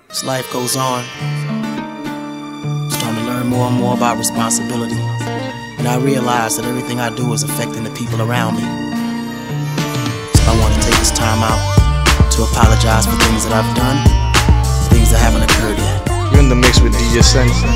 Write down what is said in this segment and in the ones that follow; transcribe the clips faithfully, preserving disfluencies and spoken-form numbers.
As life goes on, I'm starting to learn more and more about responsibility. And I realize that everything I do is affecting the people around me. So I want to take this time out to apologize for things that I've done, things that haven't occurred yet. You're in the mix with D J Sense.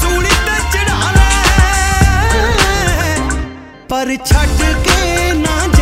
पर छड़ के ना